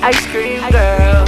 Ice cream girl.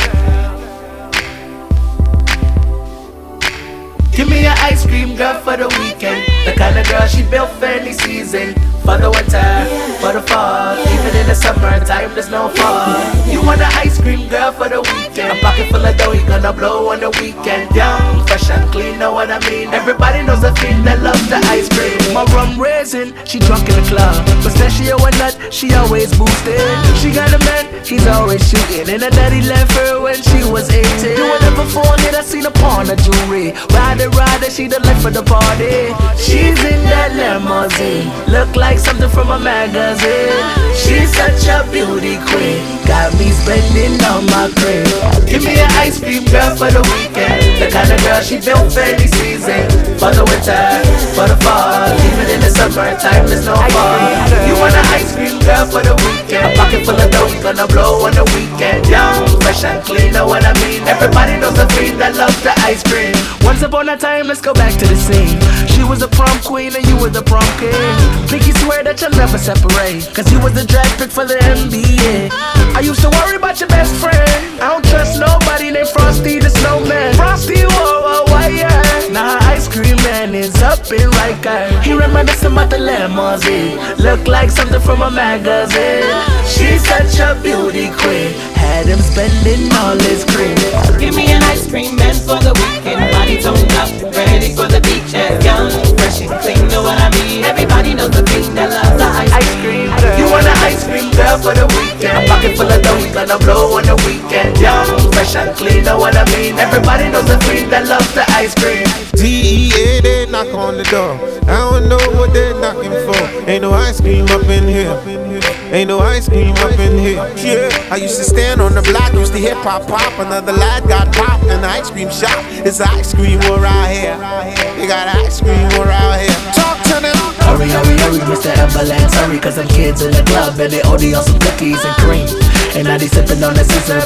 Give me an ice cream girl for the weekend. The kind of girl she built for any season. For the winter, for the fall. Even in the summertime, there's no fall. You want an ice cream girl for the weekend. A pocket full of dough, you gonna blow on the weekend. Young, fresh and clean, know what I mean? Everybody knows the thing that loves the ice cream. My rum raisin, she drunk in the club. Pistachio and nut, she always boosted. She got a man, he's always shooting. And her daddy left her when she was 18. Doing it before that I seen upon her jewelry. Rider, she the life of the party. She's in that limousine, look like something from a magazine. She's such a beauty queen, got me spending on my cream. Give me an ice cream girl for the weekend. The kind of girl she built for any season. For the winter, for the fall. Even in the summertime, there's no fall. You want an ice cream girl for the weekend. A pocket full of dough, you gonna blow on the weekend. Young, fresh and clean, know what I mean? Everybody knows the queen that loves the ice cream. Once upon a time, let's go back to the scene. She was the prom queen and you were the prom king. Pinky swear that you'll never separate, cause he was the draft pick for the NBA. I used to worry about your best friend. I don't trust nobody named Frosty the Snowman. Frosty, whoa, why yeah? Now her ice cream man is up in Riker. He reminiscing about the limousine, look like something from a magazine. She's such a beauty queen, had him spending all his cream. Give me an ice cream man for the weekend. Body toned up, ready for the beach. Young, fresh and clean, know what I mean? Everybody knows the thing that loves the ice cream girl. You want an ice cream girl for the weekend. A pocket full of dough, we gonna blow on the weekend. Young, fresh and clean, know what I mean? Everybody knows the queen that loves the ice cream. DEA, they knock on the door. I don't know what they're knocking for. Ain't no ice cream up in here. Ain't no ice cream up in here. Yeah, I used to stand on the block, used to hear pop pop. Another lad got popped in the ice cream shop. It's ice cream around here. They got ice cream around here. Talk to them. Hurry, hurry, hurry, Mr. Ambulance, hurry, cause them kids in the club and they OD on some cookies and cream. And now they sipping on the scissor.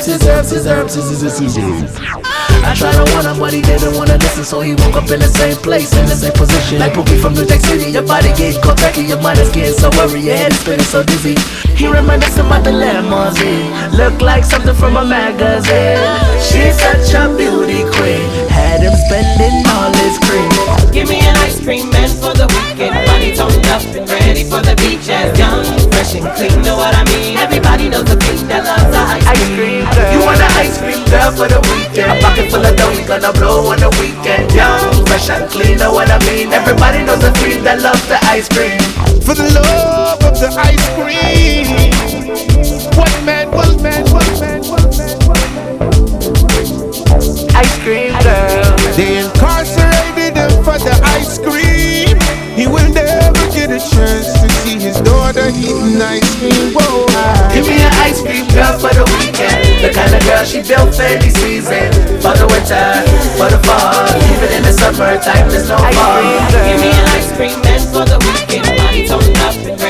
I tried to warn him, but he didn't wanna listen, so he woke up in the same place, in the same position. Like Pookie from New Jack City, your body getting cold, back your mind is getting so worried, your head is spinning so dizzy. He reminiscing about the limousine, look like something from a magazine. She's such a beauty queen, had him spending all his cream. Give me an ice cream man for the weekend. Body toned up and ready for the beach. Young, fresh and clean, know what I mean? Everybody knows the thing that loves the ice cream girl. You want an ice cream girl for the weekend. A pocket full of dough, we gonna blow on the weekend. Young, fresh and clean, know what I mean? Everybody knows the queen that loves the ice cream. For the love of the ice cream. What man, what man, what man, what man, what man. Ice cream girl. They incarcerated him for the ice cream. He will never get a chance to see his daughter eating ice cream. Whoa. Give me an ice cream girl for the weekend. The kind of girl she built for any season. For the winter, for the fall. Even in the summertime, there's no fall. Give me an ice cream man for the weekend. Body toned up and ready